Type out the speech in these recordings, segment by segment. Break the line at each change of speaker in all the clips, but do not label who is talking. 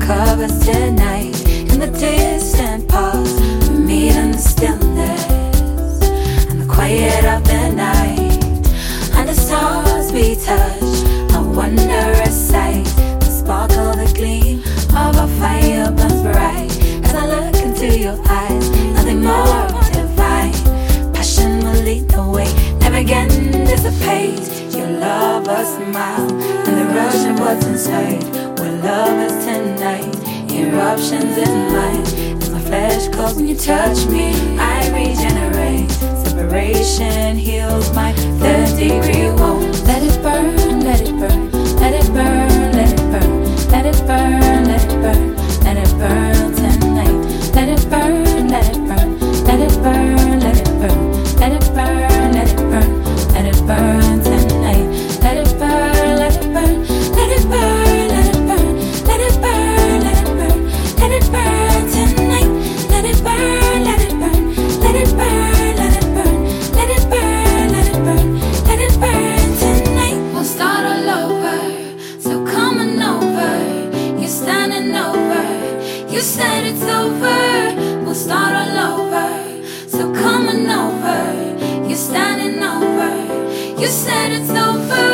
covers tonight. In the distant pause, we meet in the stillness and the quiet of the night. Under stars we touch, a wondrous sight. The sparkle, the gleam of our fire burns bright. As I look into your eyes, nothing more divine. Passion will lead the way, never again dissipate. Your love, a smile, and the rush of what's inside. We're lovers tonight, eruptions in mind. As my flesh calls when you touch me, I regenerate. Separation heals my third-degree wound. Let it burn, let it burn, let it burn, let it burn, let it burn, let it burn, let it burn tonight. Let it burn, let it burn, let it burn, let it burn, let it burn, let it burn, let it burn tonight. Let it burn, let it burn, let it burn, let it burn, let it burn, let it burn, let it burn tonight. Let it burn, let it burn, let it burn, let it burn, let it burn, let it burn, let it burn tonight. We'll start all over, so come on over. You're standing over, you said it's over. We'll start all over, so come on over. You're standing over, you said it's over.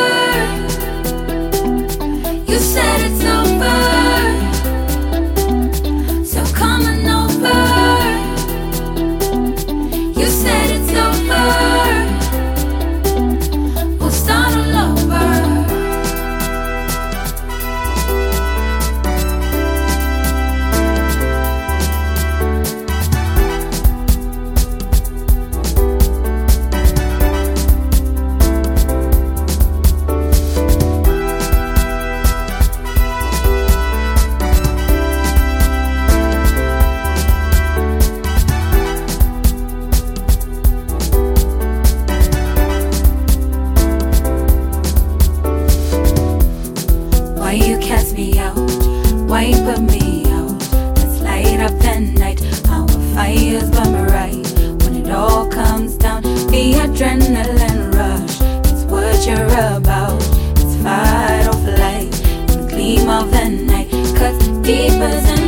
You said it's over, so come on over. You said it's over, we'll start all over. Why you cast me out? Why you put me out? Let's light up the night. Our fires burn bright. When it all comes down, the adrenaline rush. It's what you're about. It's fight or flight. In the gleam of the night cuts deeper than